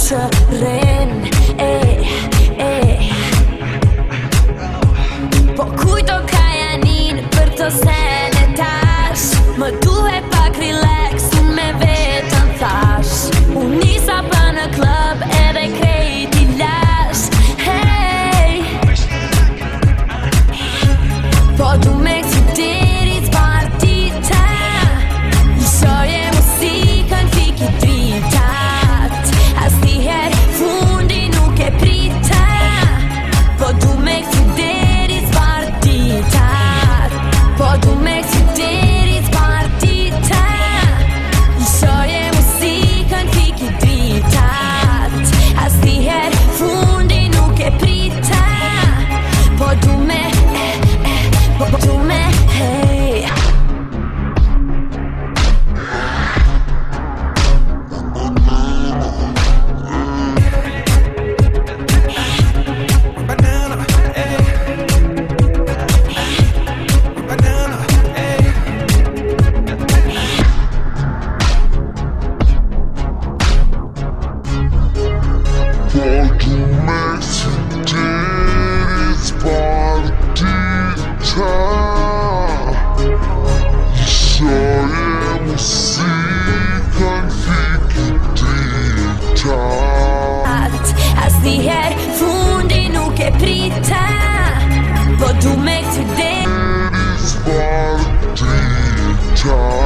të rrin Po kujto ka janin për të sene tash Më duhet pak relax, unë me vetën thash Unë nisa pa në klub edhe krejt i lash Hey Po du me kësi diri t'partita I shoje musikën fiki dritat As njëher fundi nuk e prita Po du me kësi diri t'partitat Po du me kësi diri t'partita I shoje musikën fiki dritat As njëher fundi nuk e prita Po du me hey Asnjëher fundi nuk e prita Po du me kësi deri s'partita